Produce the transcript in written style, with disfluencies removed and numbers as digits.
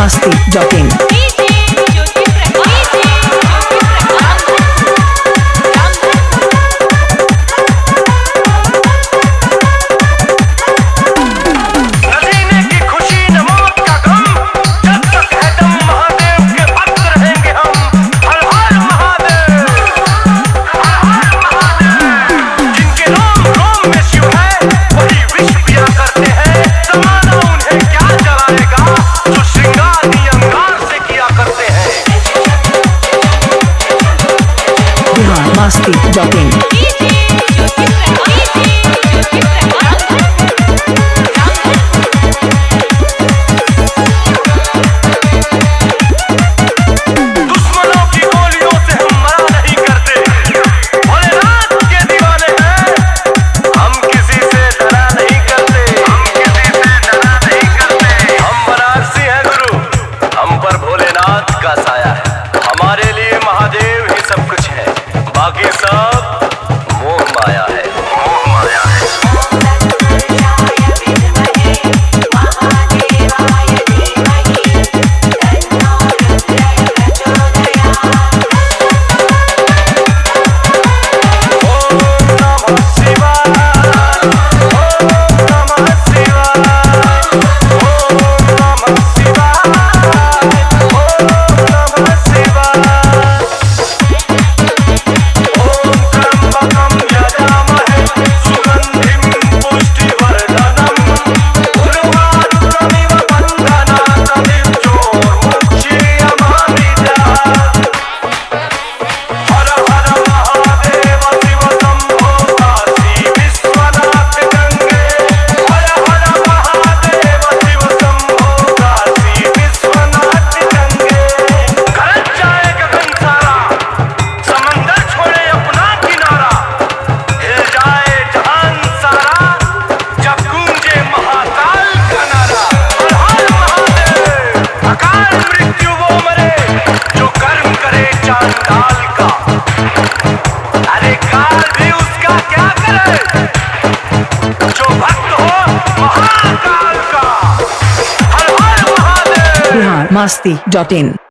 biharmasti.in biharmasti.in हमारे लिए महादेव ही सब कुछ है, बाकी सब मोह माया है, मोह माया है। अरे काल भी उसका क्या करे, जो भक्त हो महाकाल का। हर हर महादेव। biharmasti.in